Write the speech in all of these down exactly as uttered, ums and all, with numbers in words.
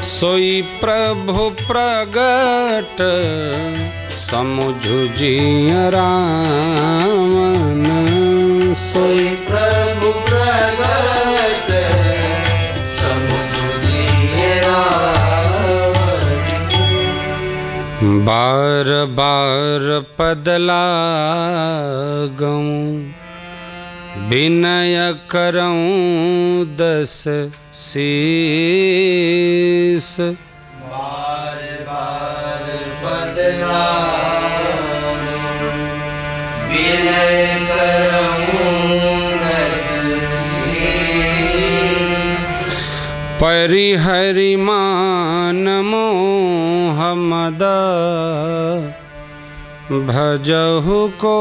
सोई प्रभु प्रगट समुझु जिय रावण। सोई प्रभु प्रगट समुझु जिय रावण। बार बार पद लागऊं विनय करऊं दस शीस। बार बार पद लागऊं विनय करऊं दस शीस। परिहरि मान मोह मद भजहु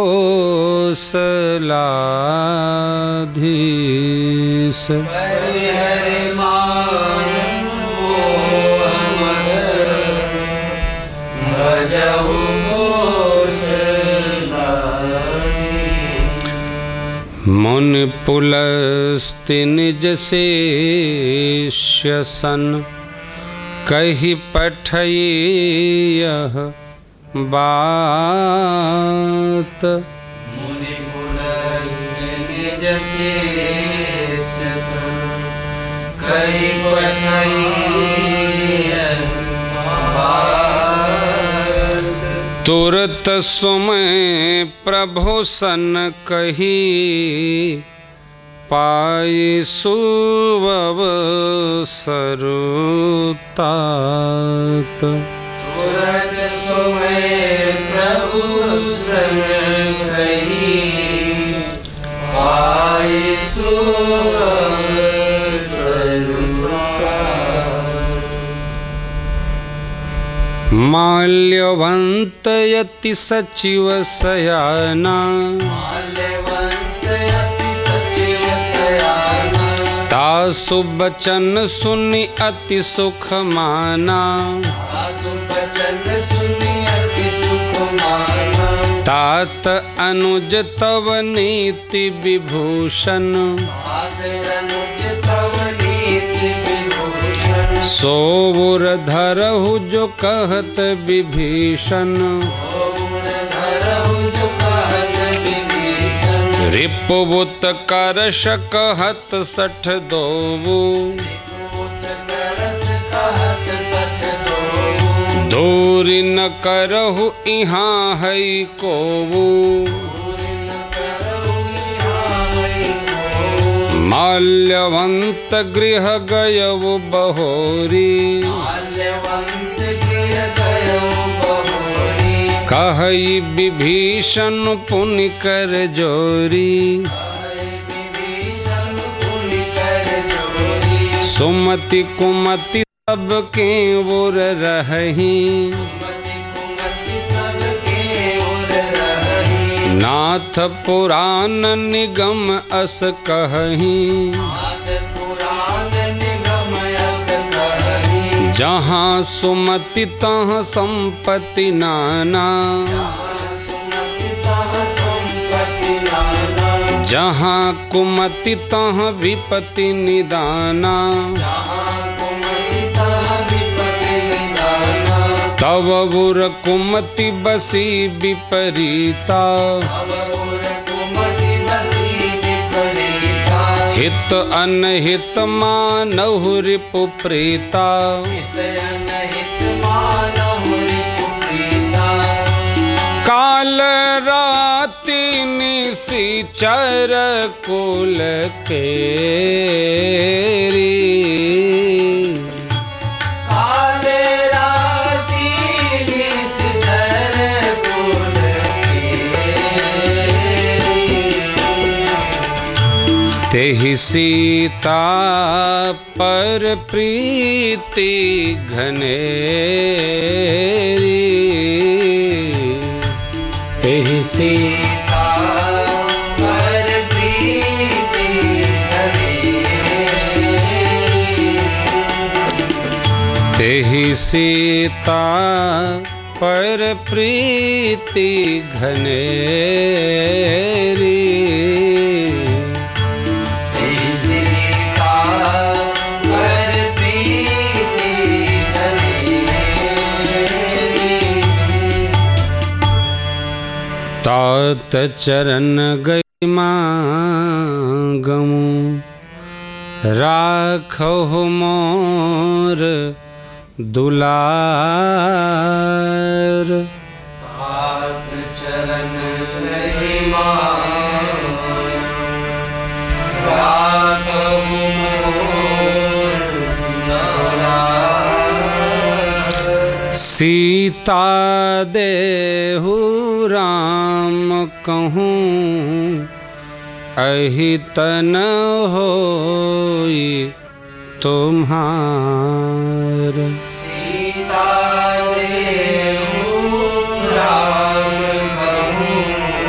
कोसलाधीश। परिहरि मान मोह मद भजहु कोसलाधीश। मुनि पुलस्ति निज शिष्य सन कहि पठई यह बात। मुनि पुलस्ति निज शिष्य सन कहि पठई यह बात। तुरत सुमय प्रभु सन कही पाई सुअवसरुतात। तुरत सुमय प्रभु सन कही पाई सुअवसरुतात। माल्यवंत यति सचिव सयाना माल्यवंत यति सचिव सयाना। तासु बचन सुनि अति सुख माना। तासु बचन सुनि अति सुख माना। तात अनुज तव नीति विभूषण। तात अनुज तव नीति विभूषण। सोबुर धरहु जो कहत विभीषण। सोबुर धरहु जो कहत विभीषण। रिपुबुत करश कहत सठ दोबु। रिपुबुत करश कहत सठ दोबु। दूरि न करहु इहाँ है कोबु। दूरि न करहु इहाँ है कोबु। माल्यवंत गृह गयउ बहोरी। माल्यवंत गृह गयउ बहोरी। कहई विभीषण पुनि कर जोरी। कहई विभीषण पुनि कर जोरी। सुमति कुमति सब के ओर रहही। सुमति कुमति सब के ओर रहही। नाथ पुराण निगम अस कहही। नाथ पुराण निगम अस कहही। जहाँ सुमति तहाँ संपत्ति नाना। जहाँ सुमति तहाँ संपत्ति नाना। जहाँ कुमति तहाँ विपत्ति निदाना। जहाँ कुमति तहाँ विपत्ति निदाना। तव बुर कुमति बसी विपरीता। तव बुर कुमति बसी विपरीता। हित अनहित मानहु रिपु प्रीता। हित अनहित मानहु रिपु प्रीता। काल राति निशिचर कुल केरी। काल राति निशिचर कुल केरी। तेहि सीता पर प्रीति घनेरी। तेहि सीता पर प्रीति घनेरी। तेहि सीता पर प्रीति घनेरी। तेहि सीता पर प्रीति तात चरण गई मांगमु राखो मोर दुलार। तात चरण गई मांगमु राखो मोर दुलार। सीता देहु राम कहूँ अहित न होई तुम्हार। सीता देहु राम कहूँ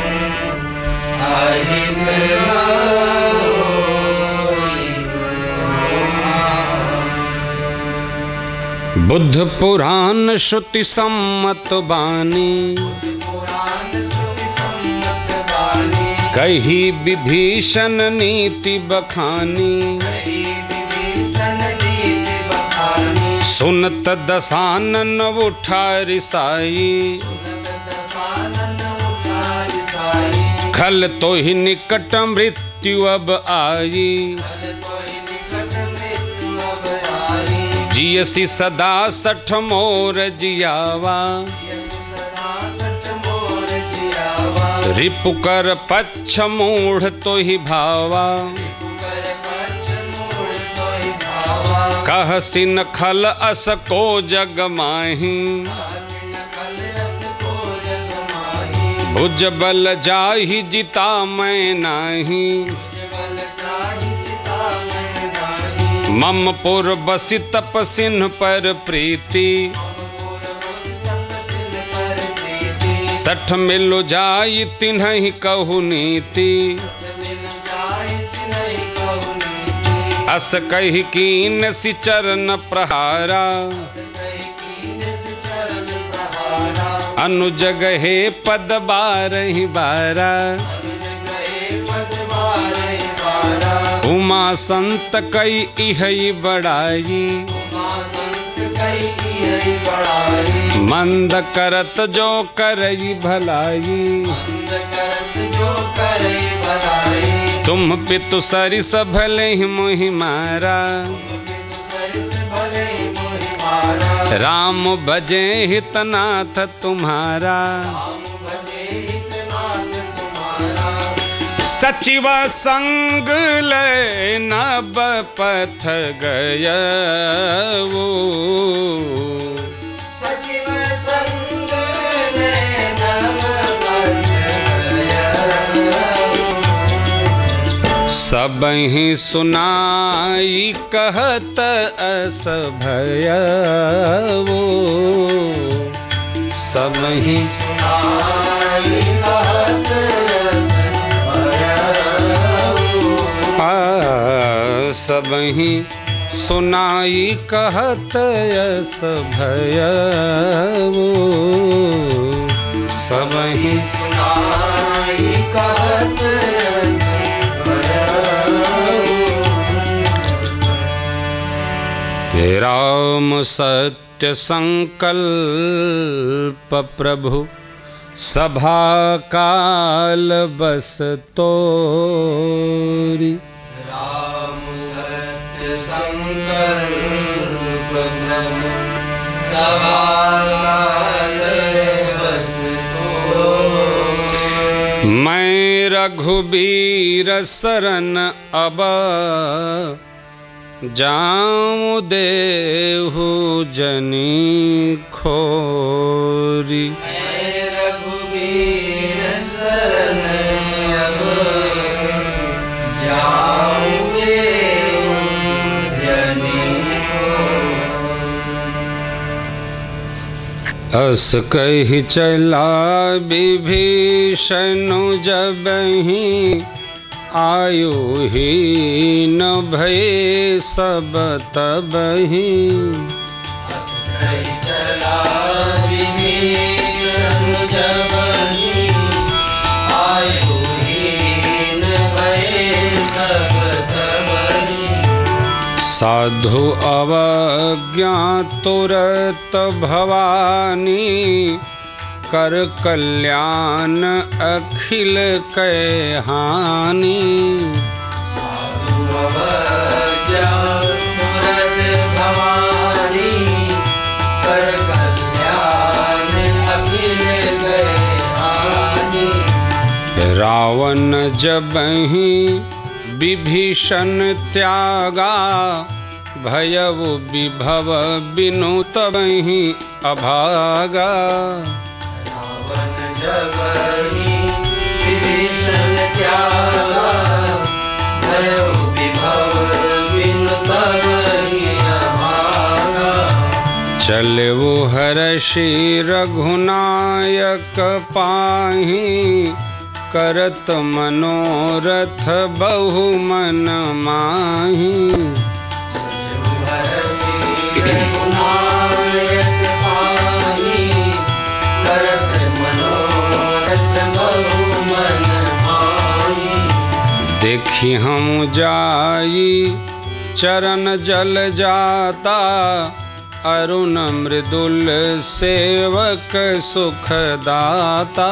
अहित न होई तुम्हार। बुद्ध पुराण श्रुति सम्मत बानी पुराण श्रुति सम्मत बानी। कही विभीषण नीति बखानी कही विभीषण नीति बखानी। सुनत दसानन उठा रिसाई सुनत दसानन उठा रिसाई। खल तो ही निकट मृत्यु अब आई खल तोहि निकट मृत्यु अब आई। जियसी सदा सठ मोर जियावा यसी सदा सठ मोर जियावा। रिपुकर पच्छ मूढ़ तो ही भावा पुकर पक्ष मूढ़ तोहि भावा। कहसिन खल अस को जग माही आसिन कल अस को जग माही। भुज बल जाहि जिता मैं नाही उज्ज्वल जाहि चिता मैं नाही। मम पुर बसि तपसिन पर प्रीति पुर बसि तपसिन पर प्रीति। सठ मिलु जाई तिन्हि कहु नीति मिल जाहि तिन्हि कहु नीति। अस कहि कीन सि चरण प्रहारा कहि कीन सि चरण प्रहारा। अनुज गहे पद बारहि बारा अनुज गए पद बारहि बारा। उमा संत कई इहई बड़ाई उमा संत कई इहै बड़ाई। मंद करत जो करई भलाई मंद करत जो करई भलाई। तुम पितु सरिस भले ही मोहि मारा पितु सरिस भले मोहि मारा। राम भजे हितनाथ तुम्हारा राम भजे हितनाथ तुम्हारा। सचिव संग ले नब पथ गयऊ सचिव संग ले नव पथ गयऊ। सबहि सुनाई कहत अस भयऊ सबहि सुनाई कहत अस भयऊ। आ सबहि सुनाई कहत यस भयऊ सबहि सुनाई कहत अस भयऊ। राम सत्य संकल्प प्रभु सभा काल बस तोरी। राम सत्य संकल्प प्रभु सभा काल बस तोरी। मैं रघुबीर शरण अब जाऊं देहु जनी खोरी। मैं रघुबीर शरण अब जाऊं देहु जनी खोरी। अस कहि चला विभीषण जबहि आयु हीन भय सब तबहि। अस कहि चला विभीषण जबहि आयु हीन भय सब तबहि। साधु अवज्ञा तुरत भवानी कर कल्याण अखिल कै हानि। साधु अवज्ञा मूरत भवानी, कर कल्याण अखिल कै हानि। रावण जबहि विभीषण त्यागा, भयउ विभव बिनु तबहि अभागा। रावण जबहि विभीषण त्यागा, भयउ विभव बिनु तबहि अभागा। चलऊ हरषि रघुनायक पाहि, करत मनोरथ बहु मन माहि। रघुनायक पाहि, करत मनोरथ बहु मन माहि। देखि हम जाई चरण जल जाता, अरुण मृदुल सेवक सुख दाता।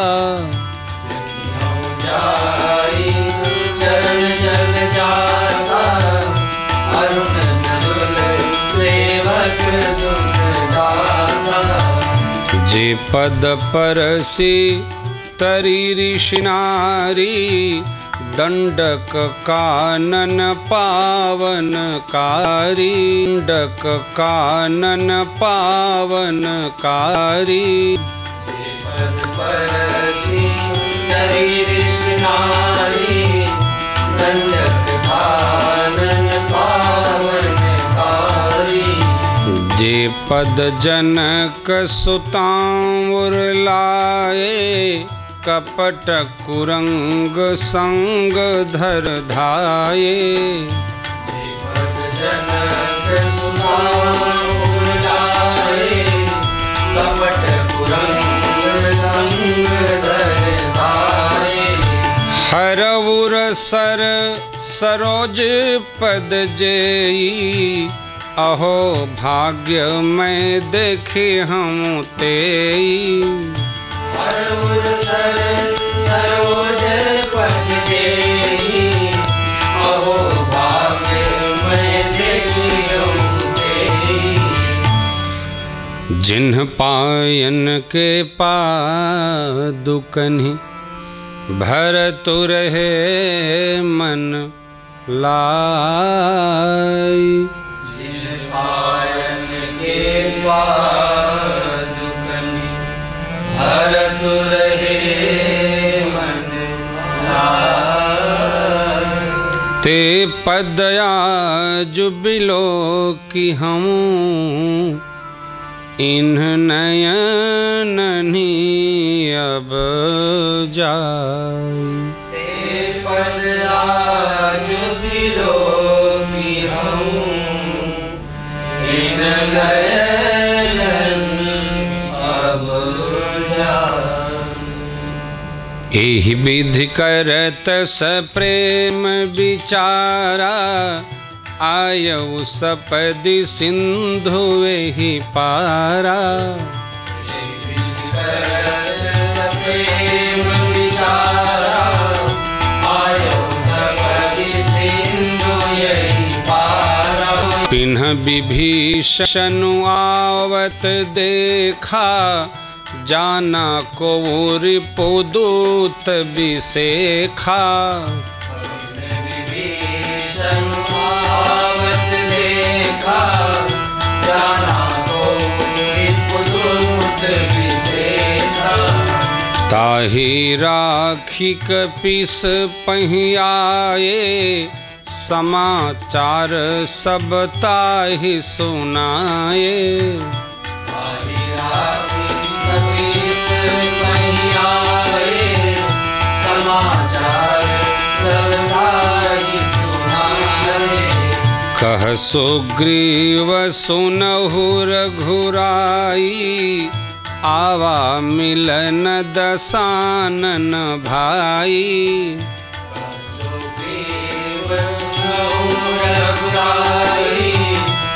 जाई चरण जल जाता, अरुण मृदुल सेवक सुख दाता। जे पद परसि तरि ऋषि नारी, दंडक कानन पावनकारी। दंडक कानन पावनकारी। जे पद परसि तरि ऋषि नारी, दंडक कानन पावनकारी। जे पद जनक सुतांवर लाए, कपट कुरंग संग धर धाये। जे पद जनक सुतांवर लाए, कपट कुरंग संग धर धाये। हरउर सर सरोज पद जेई, अहो भाग्य मैं देखे हम तेई। हरउर सर सरोज पद जेई, अहो भाग्य मैं देखे हम तेई। जिन्ह पायन के पादुकनि, भरतु रहे मन लाई। जिन पायन के पादुकनि, भरतु रहे मन लाई। ते पदया जुबिलो कि हम, इन्ह नयननि अब जाई। ते पद आज बिलो कि हम, इन नयन अब जाई। एहि विधि करत सप्रेम विचारा, आयऊ सपदि सिंधु एहि पारा। सप्रेम विचारा, आयऊ सपदि सिंधु एहि पारा। पिन्ह विभीषण आवत देखा, जाना को रिपुदूत विसेखा। विभीषण आवत देखा, जाना को रिपुदूत विसेखा। ताहि राखी कपिस पहियाए, समाचार सब ताहि सुनाए। ताहि राखी कपिस पहियाए, समाचार सब ताहि सुनाए। कह सुग्रीव सुनहु रघुराई, आवा मिलन दसानन भाई। सुग्रीव सुनहु रघुराई,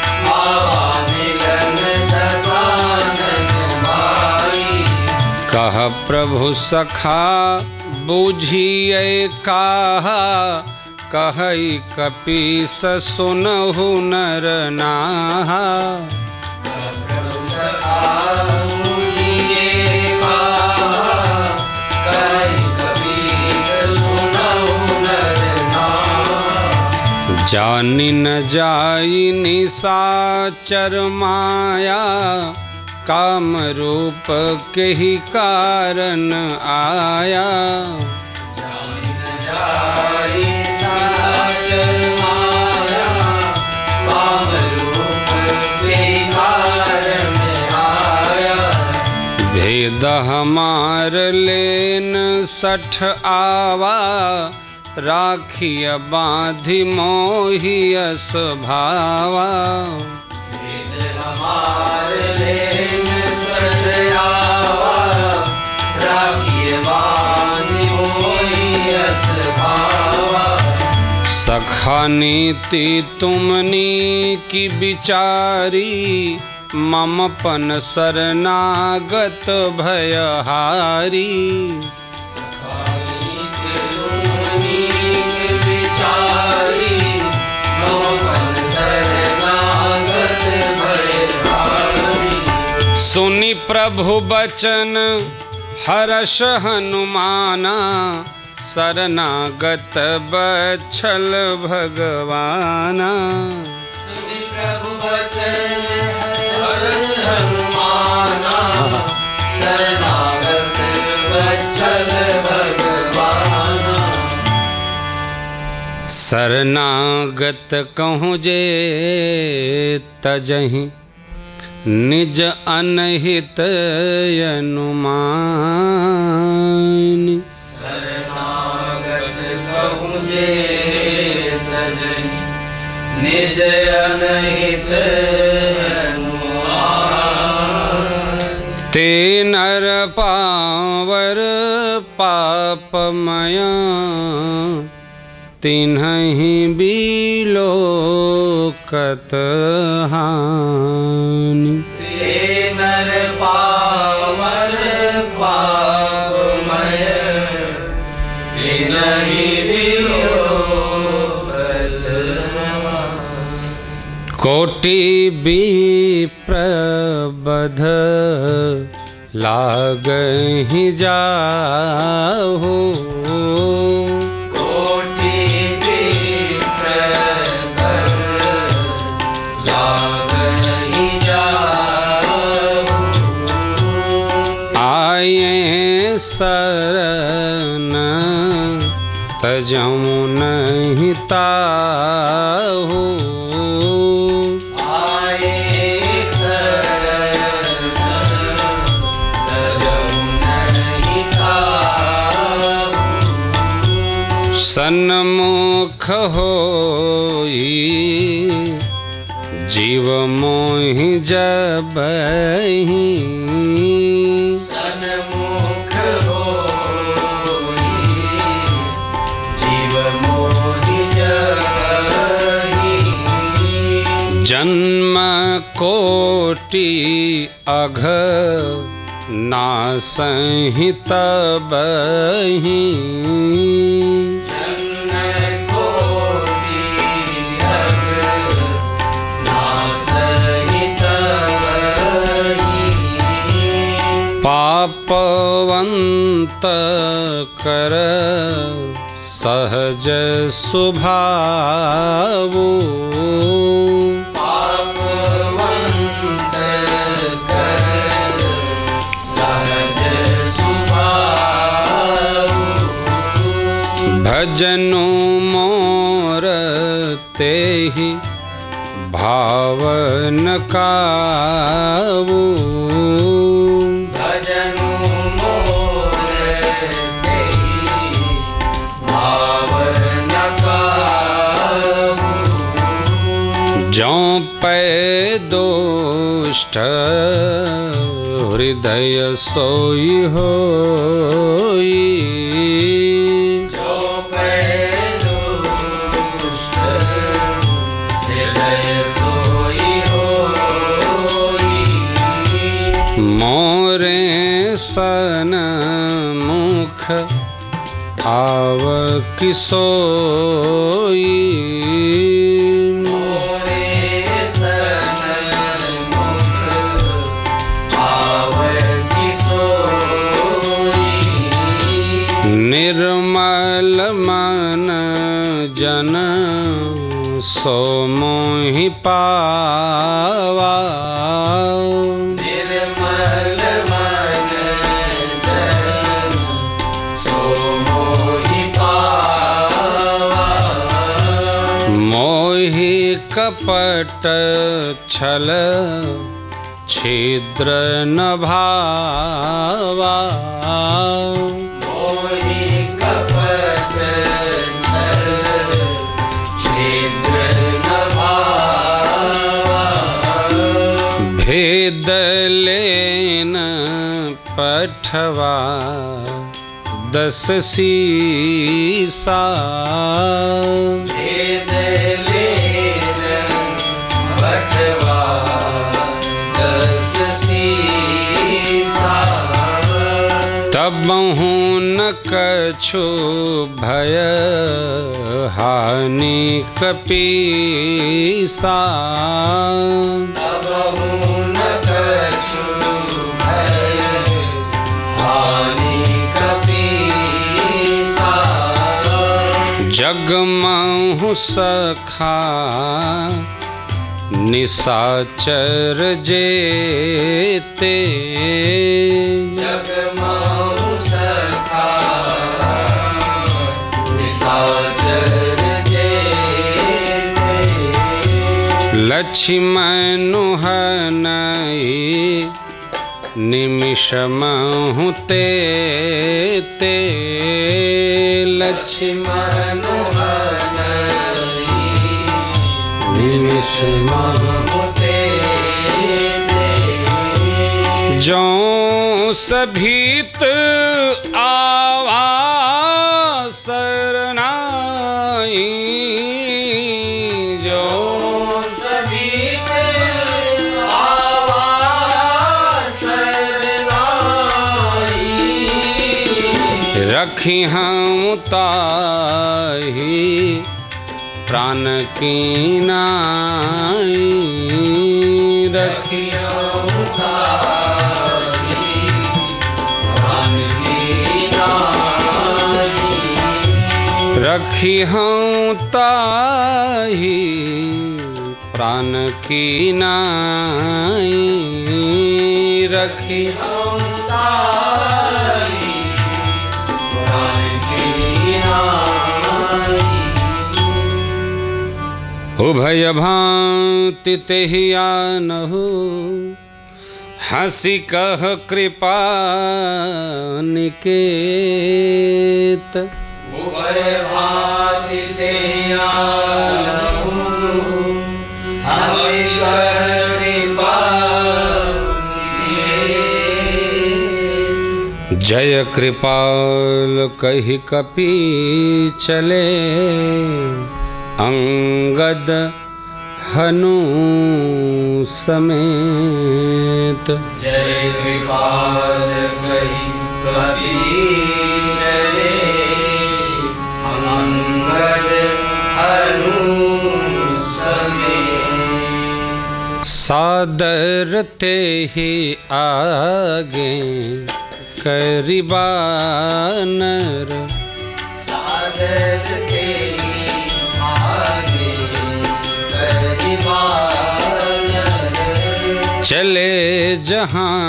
आवा मिलन दसानन भाई। कह कह प्रभु सखा बूझिए काहा, कहई कपीस सुनहु नर नाहा। प्रभु सखा बूझिए काहा, कहई कपीस सुनहु नर नाहा। जानि न जाई निशाचर माया, काम रूप के ही कारण आया। जानि न जाई निशाचर माया, काम रूप के ही कारण आया। भेद हमार लेन सठ आवा, राखिय बांधि मोहियस भावा। भेद हमार लेन सठ आवा, राखिय बांधि मोहियस भावा। सखा नीति तुमनी की विचारी, ममपन शरणागत भयहारी। सुनि प्रभु बचन हर्ष हनुमाना, शरणागत बछल भगवाना। सुनि प्रभु बचन हर्ष हनुमाना, शरणागत बछल भगवाना। शरणागत कहूँ जे तजहि, निज अनहित अनुमान। शरणागत कहूँ जे तजहि, निज अनहित अनुमान। ते नर पावर पापमया, तिन्हि बिलोकत हानि। ते नर पावर पापमय, तिन्हि बिलोकत हानि। कोटि विप्रबध लागहि जाहु, शरण तजहु नहीं ताहु। आए शरण तजहु नहीं ताहु। सन्मुख होई जीव मोहि जबहि, जन्म कोटि अघ नासहि तबहि। जन्म कोटि अघ नासहि तबहि। पापवंत कर सहज स्वभावो, पापवंत कर सहज स्वभावो। भजनु मोर तेहि भावन कावो। भजनु मोर तेहि भावन कावो। जौं पै दुष्ट हृदय सोई होई, जौं पै दुष्ट हृदय सोई होई। मोरे सन्मुख आव किसोई। निर्मल मन जन सो मोहि पावा। निर्मल मन जन सो मोहि पावा। मोहि कपट छल छिद्र न भावा। भेद लेन पठवा दस सीसा। भेद लेन पठवा दस सीसा। तबहु न कछु भय हानि कपीसा। जगमहु सखा निशाचर जेते। जगमहु सखा निशाचर जेते। लक्ष्मण हनई निमिषमहु तेते। लक्ष्मण हनई निमिषमहु तेते। जो सभीत आवा सरनाई। जो सभीत आवा सरनाई। रखी हम ताहि प्राण की नाई। रखी हम ताहि प्राण की नाई। रखी हम ताहि प्राण की नाई। रखी हम ताहि प्राण की नाई। उभय भांति तेहि आनहु हंसी कह कृपा निकेत। उभय भांति तेहि आनहु हंसी कह कृपा निकेत। जय कृपाल कहि कपि चले अंगद हनु समेत। जय कृपाल कहि कपि चले अंगद हनु समेत। सादर तेहि आगे करिबानर। सादर तेहि आगे करिबानर। चले जहाँ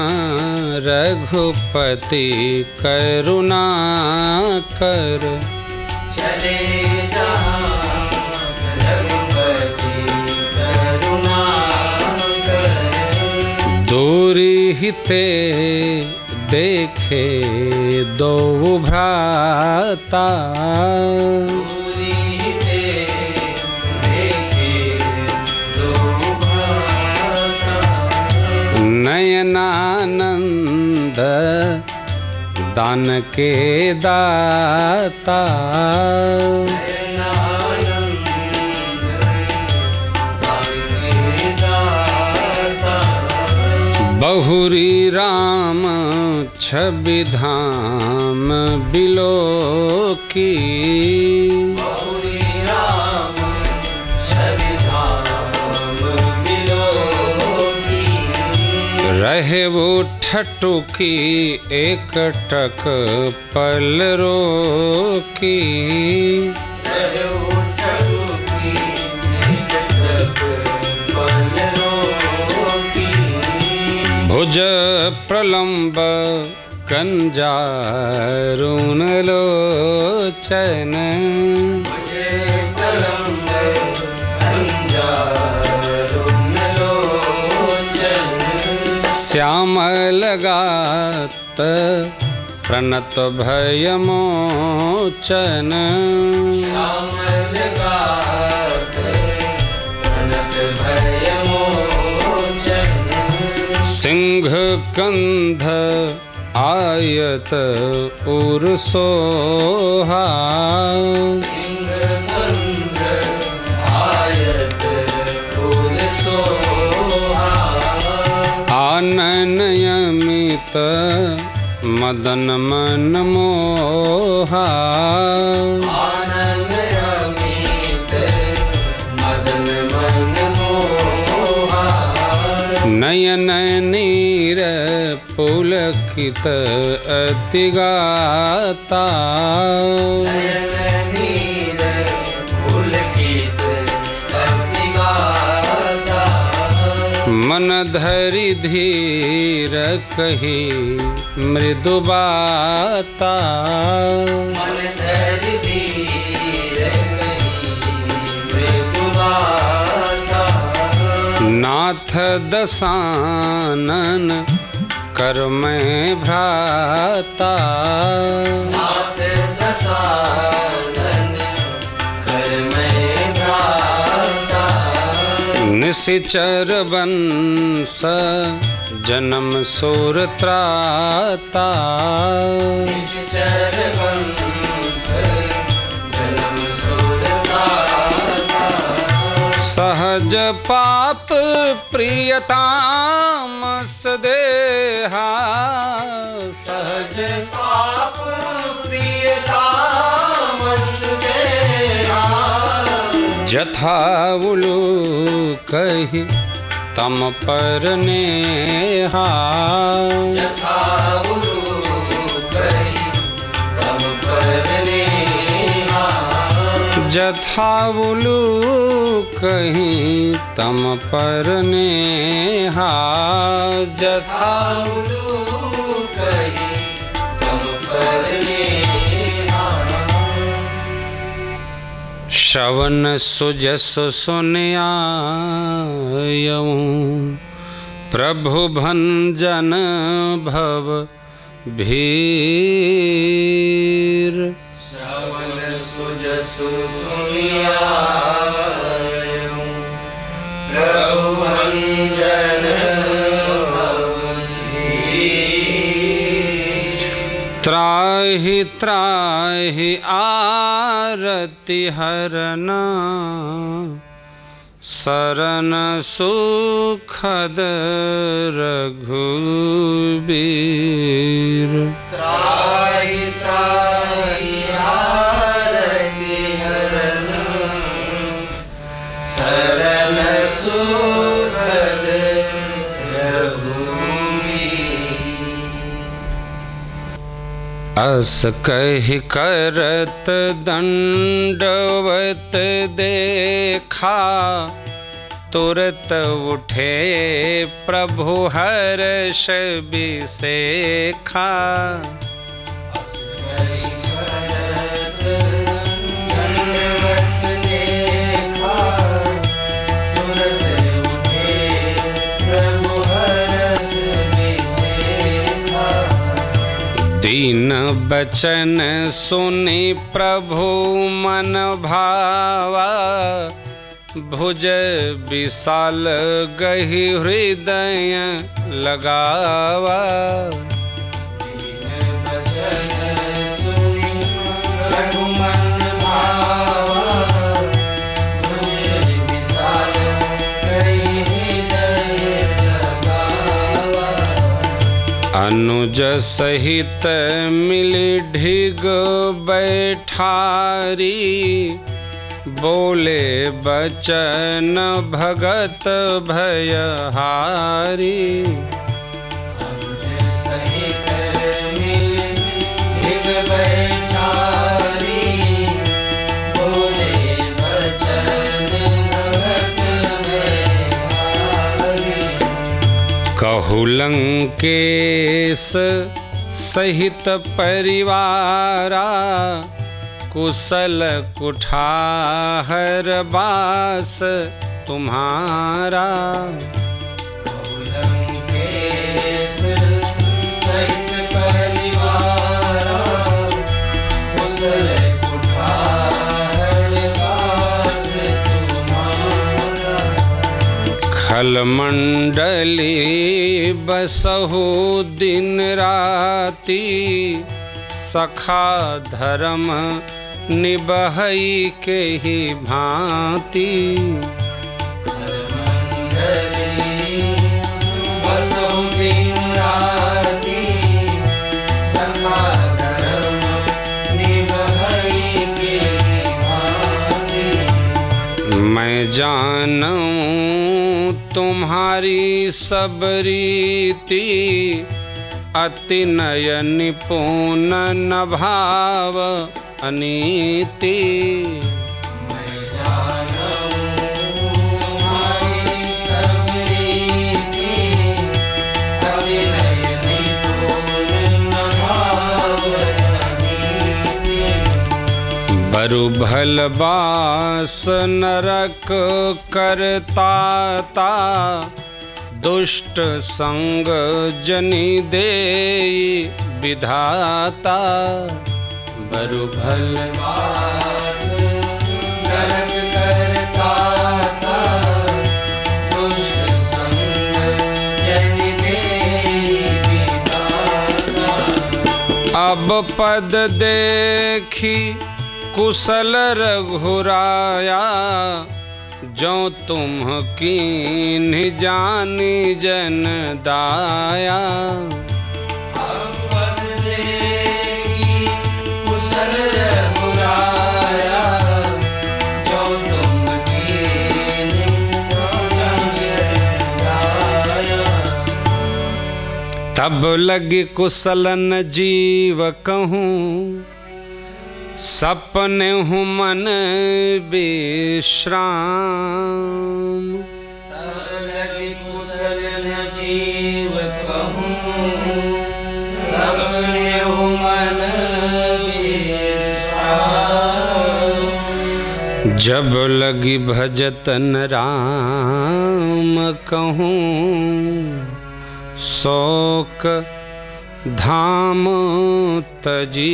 रघुपति करुणा कर। चले जहाँ रघुपति करुणा कर। दूरी हिते देखे दो भ्राता। दूरी हिते देखे दो भ्राता। नयनानंद दान के दाता। बहुरी राम छवि धाम बिलो की, बहुरी राम छवि धाम बिलो की। रहे वो ठटुकी एक टक पल रोकी, रहे वो ठटुकी एक टक पल रोकी। भुज प्रलंब कंजारुण लोचन, मुझे प्रलंब कंजारुण लोचन। श्यामल गात प्रणत भय मोचन, श्यामल गात प्रणत भय मोचन। सिंह कंध आयत उर सोहा, सिंह कंध आयत उर सोहा। आनन यमित मदन मन मोहा, आनंद अमित मदन मन मोहा। नयन नीर पुलकित अति गाता, नयन नीर पुलकित अति गाता। मन धरि धीर कही मृदु बाता, मन धरि धीर कही मृदु बाता। नाथ दसानन कर मैं भ्राता, नाथ दसानन कर मैं भ्राता। निशिचर वंश जन्म सुर त्राता, निश्चर वंश जन्म सुर त्राता। सहज पाप प्रियतामस देहा, सहज पाप प्रियतामस देहा। जथा उलू कही तम पर नेहा, जथा उलू कही तम पर नेहा। जथा उलू कही तम पर नेहा, जथा उलू कही तम पर नेहा। श्रवण सुजस सुनयायऊं प्रभु भंजन भव भीर। श्रवण सुजसु सुनियायूं प्रभु भंजन भव भीर। त्राहि त्राहि आरति हरना, शरण सुखद रघुबीर। त्राहि त्राहि आरति हरना, शरण सुखद रघुबीर। अस कहि करत दंडवत देखा, तुरत उठे प्रभु हर्ष बिसेखा। दीन बचन सुनि प्रभु मन भावा, भुज विशाल गहि हृदय लगावा। अनुज सहित मिली ढिग बैठारी, बोले बचन भगत भयहारी। अनुज सहित मिली ढिग बैठारी, बोले बचन भगत भयहारी। कहु लंकेश सहित परिवारा, कुशल कुठार बास तुम्हारा। कहु लंकेश सहित परिवारा, कुशल कुठार बास तुम्हारा। खल मंडली बसहु दिन राती, सखा धर्म निबहई के ही भांति। मंडली बसहु दिन राती, सखा धर्म निबहई के ही भांति। मैं जानूं तुम्हारी सब रीति, अति नय निपुण न भाव अनीति। मैं जानूं तुम्हारी सब रीति, अति नय निपुण न भाव अनीति। बरु भल बास नरक करताता, दुष्ट संग जनि देई विधाता। बरु भल बास नरक करताता, दुष्ट संग जनि देई विधाता। अब पद देखी कुशल रघुराया, जो तुम कीन्ह जानी जन दाया। अब पद देखी कुशल रघुराया, जो तुम कीन्ह जानी जन दाया। तब लगी कुशलन जीव कहूँ, सपने हूँ मन विश्राम। तब लगी कुशल जीव कहूँ, सपने हूँ मन विश्राम। जब लगी भजतन राम कहूँ, शोक धाम तजी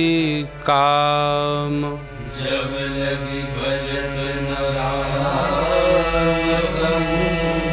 काम। जब लगी भजत राम कहूँ,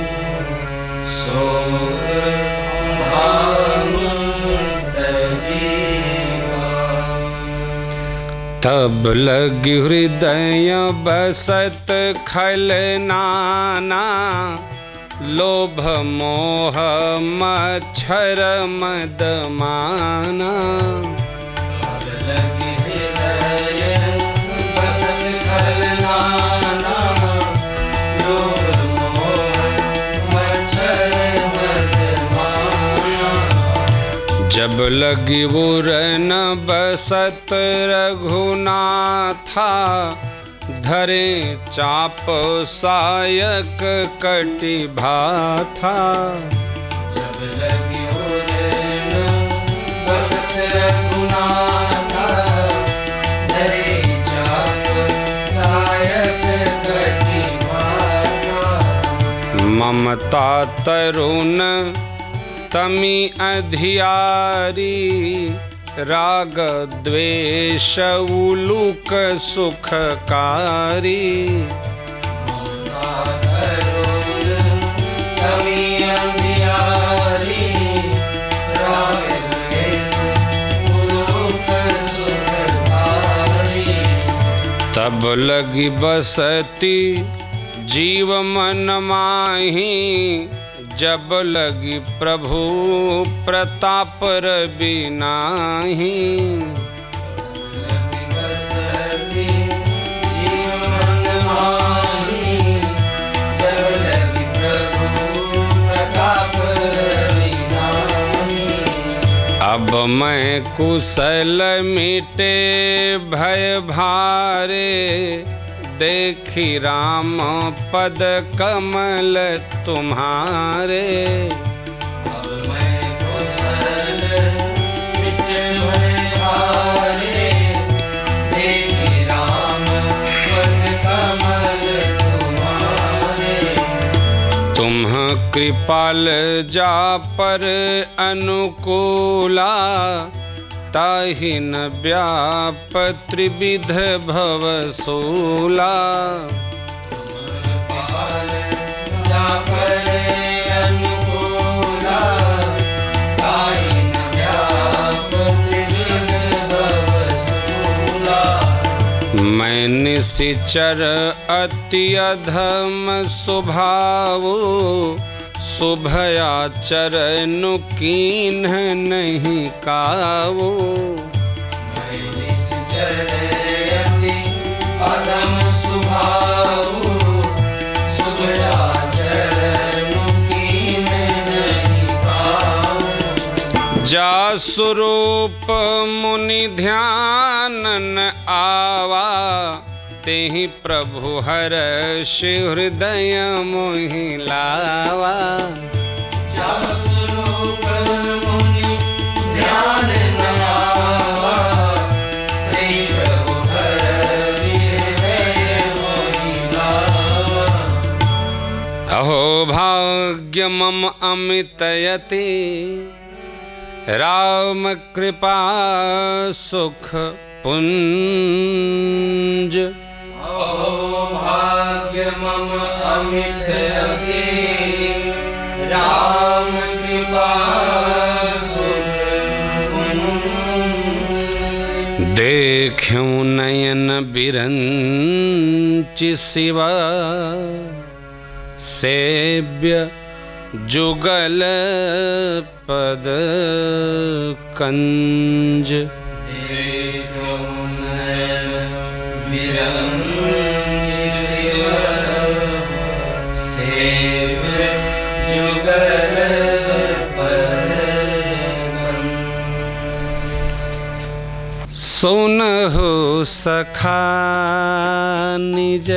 शोक धाम तजी काम। तब लगी हृदय बसत खल नाना, लोभ मोह मच्छर मद माना। तब लगी हृदय बसत खल नाना, लोभ मोह मच्छर मद माना। जब लगी उरन बसत रघुनाथा, धरे चाप सायक कटि भाथा। जब लगी उरन बसत रघुनाथा, धरे चाप सायक कटि भाथा। ममता तरुण तमी अधियारी, राग द्वेष उलूक सुखकारी। ममता तरुण तमी अधियारी, राग द्वेष उलूक सुखकारी। तब लगी बसती जीव मन माही, जब लगी प्रभु प्रताप रवि नाही। लगी बसती जीव मन माही, जब लगी प्रभु प्रताप रवि नाही। अब मैं कुशल मिटे भय भारे, देखी राम पद कमल तुम्हारे। अब मैं कुशल मिटे भय भारे, देखी राम पद कमल तुम्हारे। तुम कृपाल जा पर अनुकूला, ताहि न व्याप त्रिविध भव सूला। कृपाल जा पर अनुकूला, ताहि न व्याप त्रिविध भव सूला। मैं निशिचर अति अधम स्वभाव, शुभयाचरण कीन्ह नहीं कावो। मैं निश्चर अति अधम स्वभाव, शुभयाचरण कीन्ह नहीं कावो। जा स्वरूप मुनि ध्यानन आवा, तेहि प्रभु हर्ष हृदय मोहि लावा। जा स्वरूप मुनि ध्यान न आवा, तेहि प्रभु हर्ष हृदय मोहि लावा। अहो भाग्य मम अमितयति, राम कृपा सुख पुंज। अहो भाग्य मम अमित अति, राम कृपा सुख पुंज। देखूं नयन बिरंचि शिवा, सेव्य जुगल पद कंज। देखूं नयन बिरंचि शिवा, सेव्य जुगल पद कंज। सुनहु सखा निज,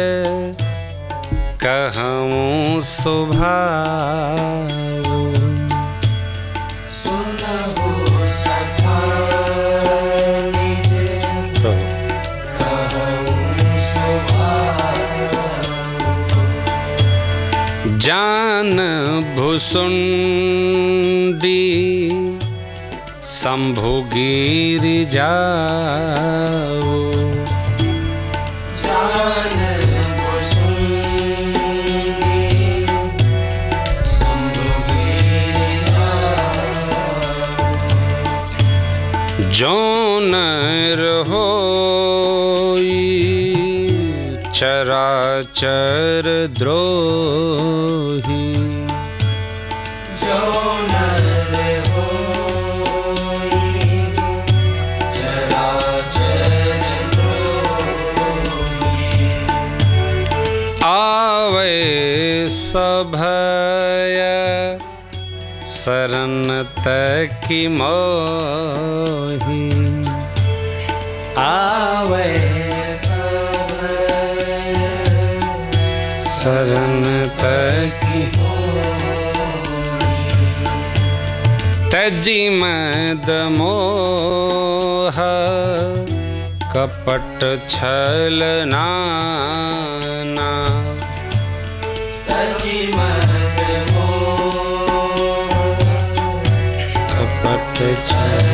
कहूँ सुभाऊ। सुनहु सखा निज, कहूँ सुभाऊ। जान भुसुंडी शंभु गिरि जाऊ। जान भुसुंडी शंभु गिरि जाऊ। जौन होई चराचर द्रोही, जौन होई चराचर द्रोही। आवे सभय शरण तकी मोही। आवे सभय शरण तकी तजी मद मोह, कपट छल नाना। तजी मद मोह, कपट छल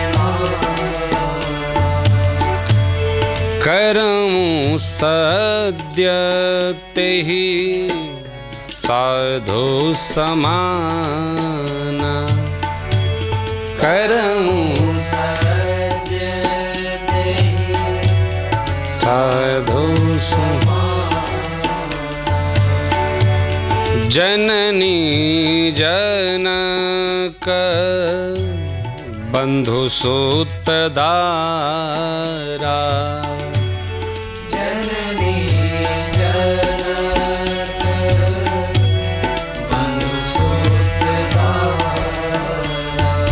करऊं सद्य तेहि साधु समाना। करऊं सद्य तेहि साधु समाना। जननी जनक बंधु सुत दारा। जननी जनक बंधु सुत दारा।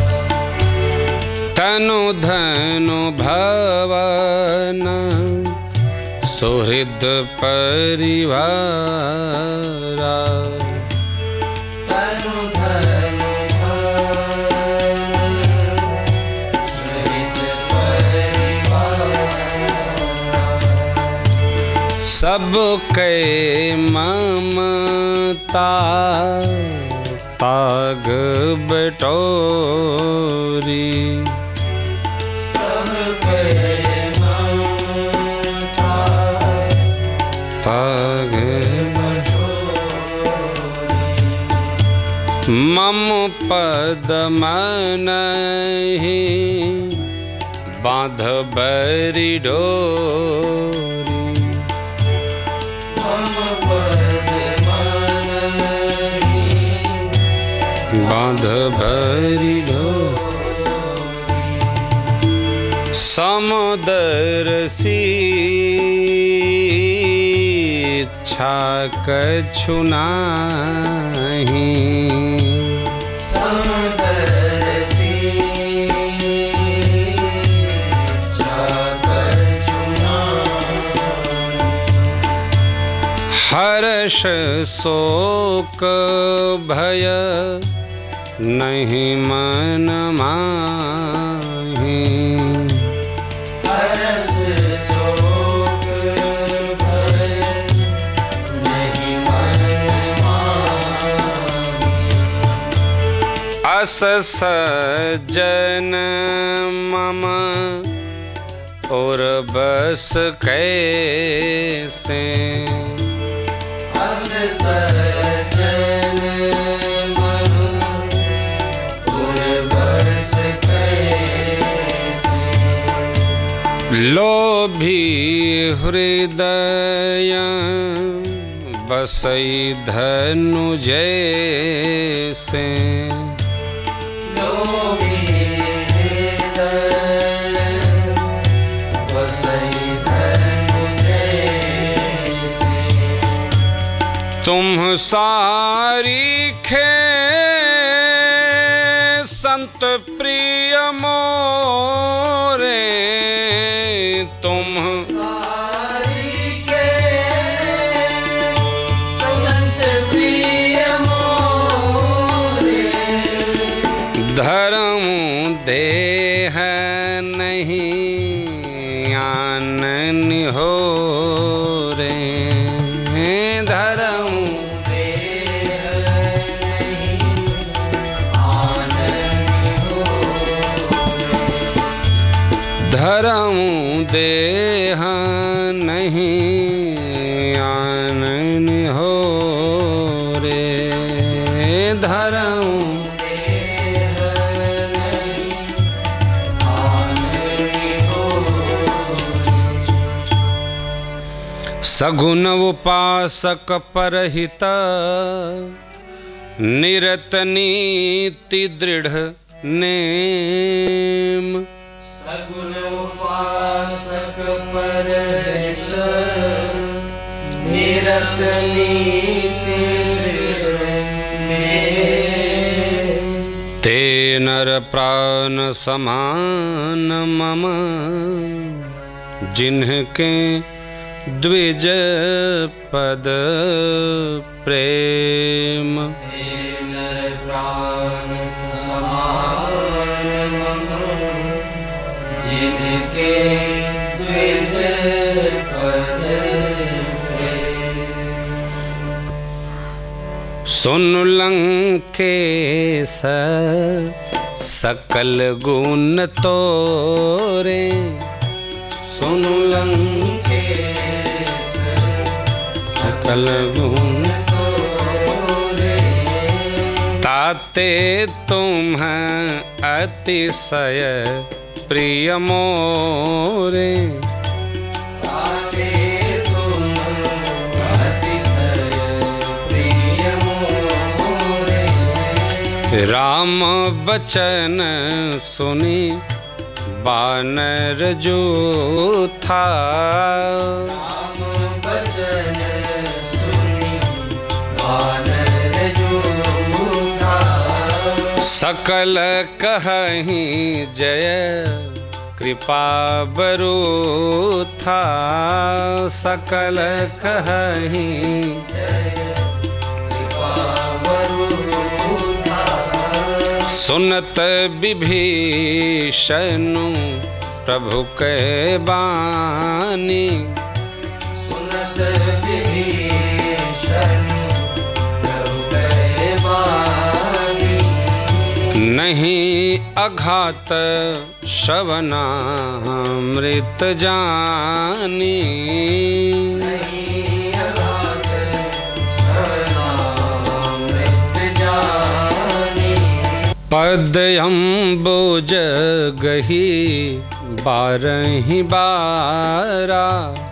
तनु धनु भवन सुहृद परिवारा। तनु धनु भवन सुहृद परिवारा। सब के ममता ताग बटोरी। सब के ममता ताग बटोरी। मम पद मनहि बांध बरि डोरी। मम पद मनहि बांध बरि डोरी। समदर्शी इच्छा कछु नाहीं। समदर्शी इच्छा कछु नाहीं। हर्ष शोक भय नहीं मन माही। हर्ष शोक भय नहीं मन माही। अस सज्जन मम और बस कैसे। अस सज्जन मम और बस कैसे। लोभी हृदय बसई धनु जैसे। लोभी हृदय बसई धनु जैसे। तुम सारीखे संत प्रिय मोरे। तुम सारीखे संत प्रिय मोरे। धर्म देह नहीं आनन हो रे। धर्म देह नहीं आनंद हो रे। धर्म देह नहीं आनन हो रे। धर्म देह नहीं आनंद हो रे। सगुन उपासक परहित निरत नीति दृढ़ नेम। सगुन उपासक परहित निरत नीति दृढ़ नेम। ते नर प्राण समान मम जिन्हके द्विज पद प्रेम। ते नर प्राण समान मम जिनके द्विज पद प्रेम। सुन लंकेश सकल गुण तोरे। सुन लंकेश सकल गुण तोरे। ताते तुम अतिशय प्रिय मोरे। ताते तुम अतिशय प्रिय मोरे। राम बचन सुनी बानर जो था, राम बचन सुनी बानर जो था, सकल कहहीं जय कृपा बरु था, सकल कहहीं कृपा बरु था, सुनत विभीषणु प्रभु के बानी, सुनत विभीषण प्रभु के बानी, नहीं अघात श्रवणामृत जानी, नहीं अघात श्रवणामृत जानी, पदयम्बुज गही बारहि बारा,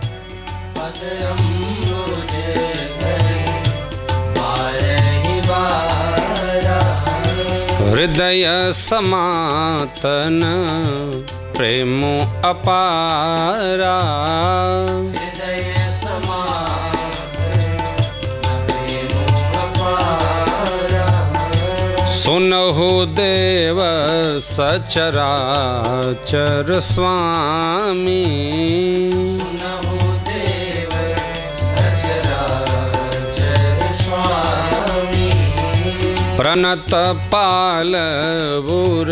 पदयम्बुज गही बारहि बारा, हृदय समातन प्रेमो अपारा, हृदय समातन प्रेमो अपारा, सुनहु देव सचराचर स्वामी, सुनहु देव सचराचर स्वामी, प्रणत पाल बुर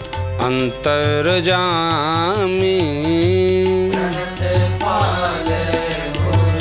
अंतरजामी, प्रणत पाल गुर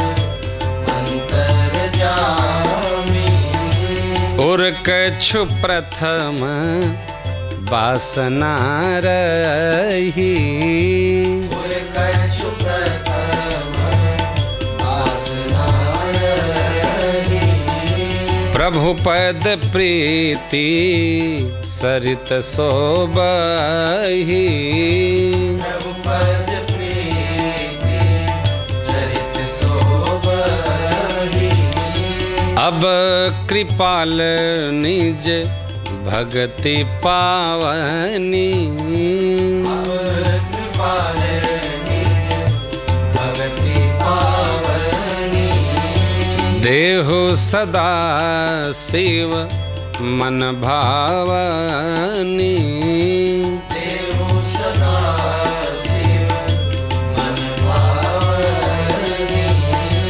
अंतरजामी, उर कछु प्रथम वासना रही, उर कछु प्रथम वासना रही, प्रभु पद प्रीति सरित सोबही, प्रभु पद प्रीति सरित सोबही, अब कृपाल निज भगति पावनी, अब कृपाल निज भगति पावनी, देहु सदा शिव मन भावनी, देहु सदा शिव मन भावनी,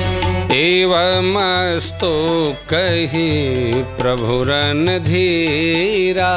एवमस्तु कही प्रभुरन धीरा,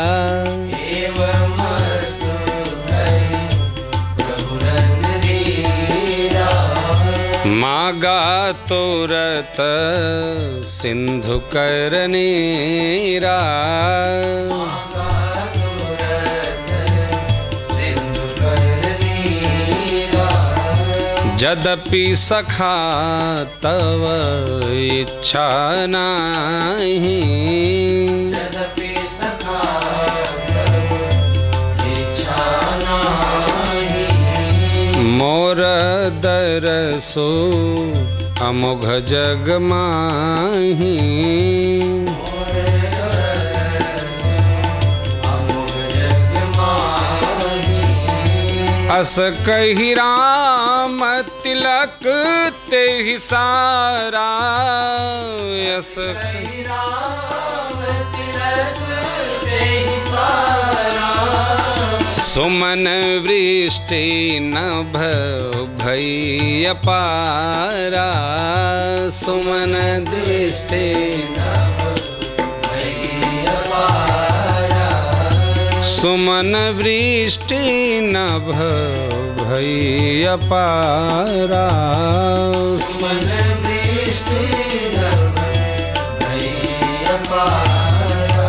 एवमस्तु कही प्रभुरन धीरा, मागा तुरत सिंधु कर नीरा, मागा तुरत सिंधु कर नीरा, यद्यपि सखा तव इच्छा नाही, यद्यपि सखा तव इच्छा नाही, मोर दरसु अमोघ जग माही, मोर दरस अमोघ जग माही, अस कही राम तिलक तेहि सारा, यस कही राम तिलक तेहि सारा, सुमन वृष्टि नभ भई अपारा, सुमन दृष्टि नभ भई अपारा, सुमन वृष्टि नभ भई अपारा, सुमन वृष्टि नभ भई अपारा,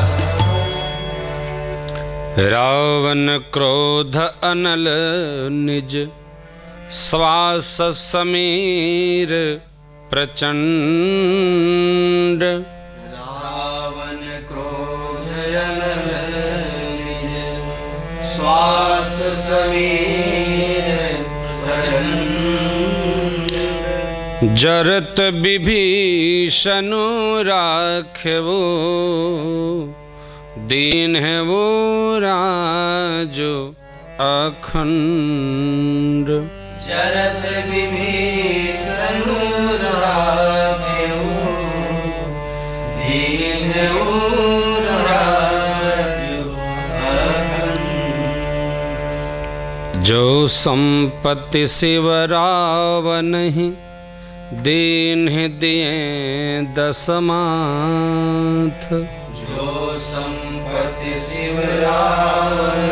रावण क्रोध अनल निज श्वास समीर प्रचंड, रावण क्रोध अनल निज श्वास समीर प्रचंड, जरत विभीषणु राख्यवो दीन है वो राजो अखंड। जरत विभीषण राघव, दीन है वो राजो अखंड। जो संपत्ति शिव रावण ही, दीन है दिए दसमाथ। जो संपत्ति शिव रावण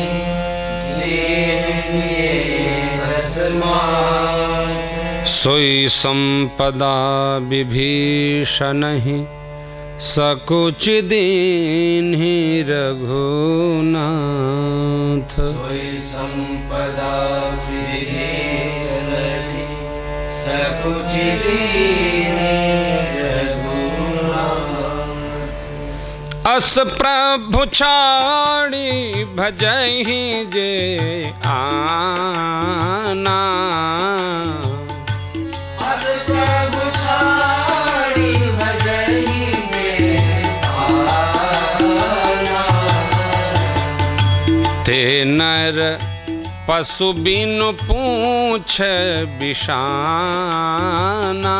दीन दिए दसमाथ। सोई संपदा विभीषण ही, सकुच दीन ही रघुनाथ। सोई संपदा विभीषण ही, सकुच दीन रघुनाथ। अस प्रभु छाड़ी भजहि जे आना। अस प्रभु छाड़ी भजहि जे आना। ते नर पशु बिनु पूछ बिषाना।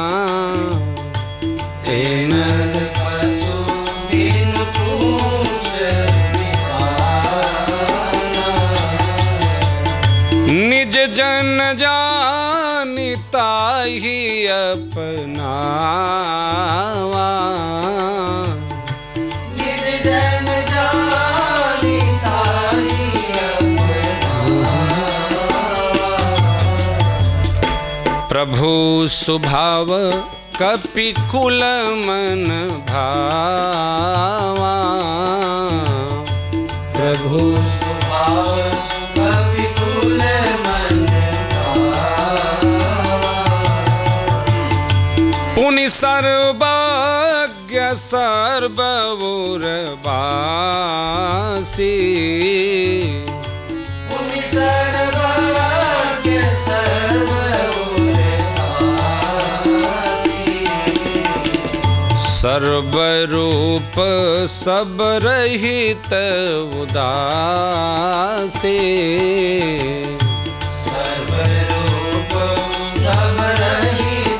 ते नर पशु बिनु पूछ बिषाना। निज जन जानिता ही अपनावा। निज जन जानिता ही प्रभु सुभाव कपिकुल मन भावा। प्रभु स्वभाव कपिकुल मन भावा। पुनि सर्वज्ञ सर्वउरवासी। पुनि सर्वज्ञ सर्वउरवासी। सर्वरूप सब रहित उदासी। सर्वरूप सब रहित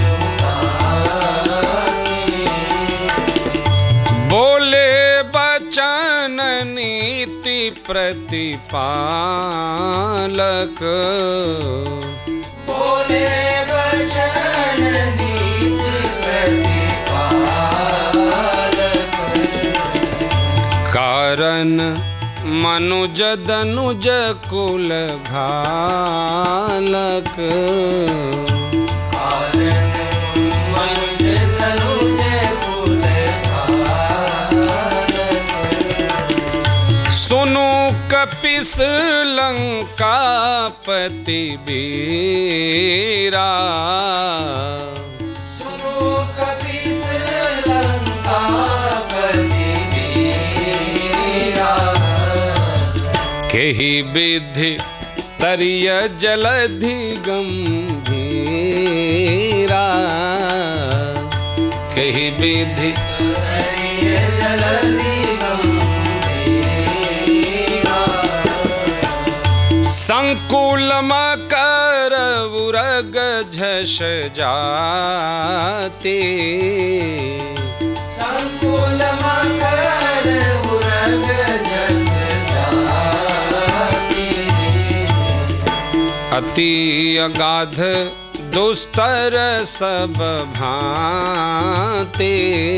उदासी। बोले बचन नीति प्रतिपालक। बोले वचन नीति प्रतिपालक। कारण मनुज दनुज कुल घालक। कारण मनुज तनुज कुल घालक। सुनु कपिस लंकापति वीरा। सुनो कपीस लंकापति वीरा। केहि विधि तरिय जलधि गंभीरा। केहि विधि हरिय जलधि गंभीरा। संकुल मकर उरग झष जाते। संकुल मकर उरग जस जाते। अति अगाध दुस्तर सब भांते।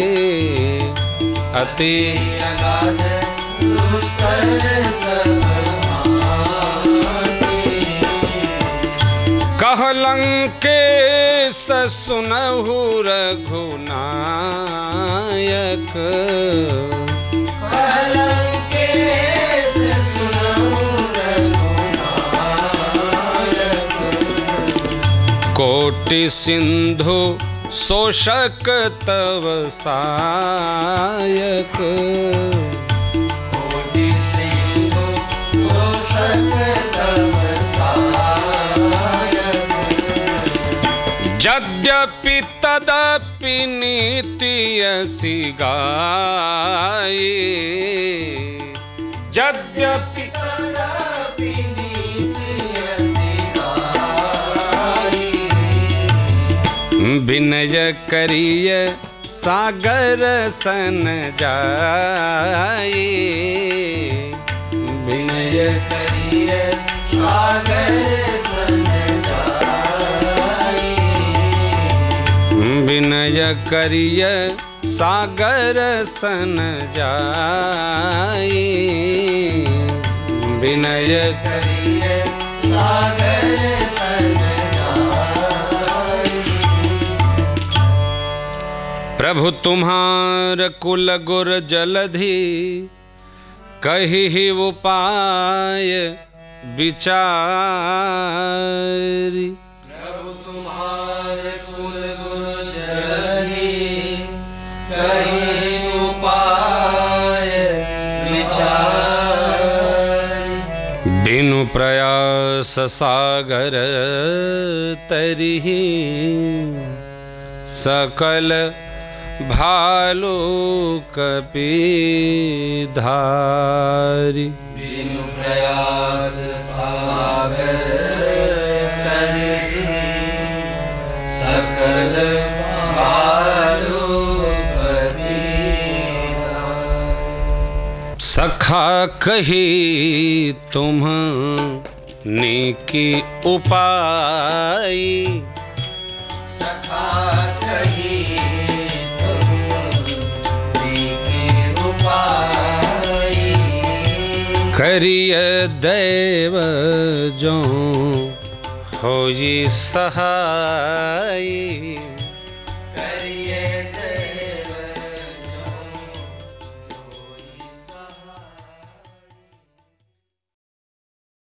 अति अगाध दुस्तर सब भांति। कहलंकेश सुनहु रघुनायक। कहलंकेश सुनहु रघुनायक। कोटि सिंधु शोषक तव सायक। कोटि सिंधु शोषक तव सायक। यद्यपि तदपि नीति असी गाई। यद्यपि तदपि नीति असी गाई। विनय करिय सागर सन जाई। विनय करिय सागर सन जाई। विनय करिय सागर सन जाई। विनय करिय सागर सन जाई। प्रभु तुम्हार कुल गुर जलधि कही ही उपाय विचारी। प्रभु तुम्हार कुल गुर जलधि कही उपाय विचारी। बिनु प्रयास सागर तरिहि सकल भालू कपीधारी। बिनु प्रयास सागर तरिहि सकल भालू कपीधारी। सखा कही तुम नीकी उपाय। सखा कही तुम नीकी उपाय। करिय देव जो होई सहाय।